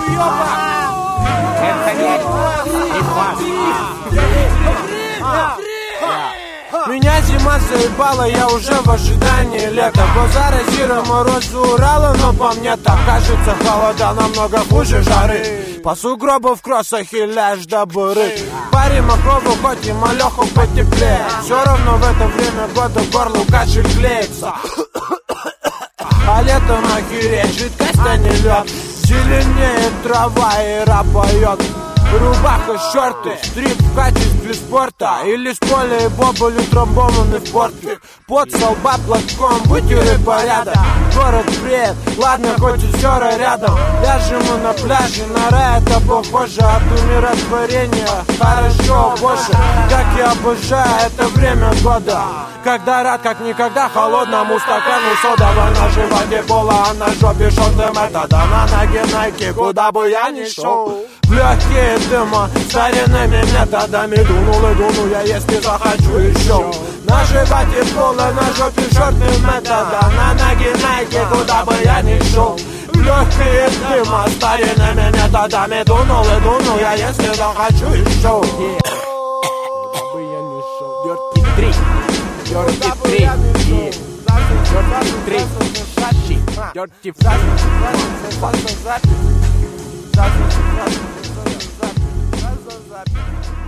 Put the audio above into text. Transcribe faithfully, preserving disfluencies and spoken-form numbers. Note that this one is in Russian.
уёбок! Меня зима заебала, я уже в ожидании лета. Базара, зира, мороз у Урала, но по мне так кажется, холода намного хуже жары. По сугробу в кроссах и ляжь до буры. Парень мокрову, хоть и малеху потеплее. Все равно в это время года горлу кашель клеится. А летом охереть, жидкость, а не лед. Зеленеет трава и раб поет. Рубаха, шорты, стрип в качестве спорта. Или с поля и боболью тромбонами в порте. Под со лба платком, вытер и порядок. Город греет, ладно, хоть озера рядом. Ляжем мы на пляже, нора это похоже. От умиротворения хорошо больше. Как я обожаю это время года, когда рад, как никогда, холодному стакану содовой. На животе пола, а на жопе шорты метода. На ноге найки, куда бы я ни шел. В легкие дыма, старинными методами. Дунул и дунул я, если захочу еще. На животе пола, на жопе шорты метода. На ноге найки, куда бы я ни шел. В легкие дыма, старинными методами. Дунул и дунул я, если захочу еще. Dirty three, yeah. Dirty three, dirty three.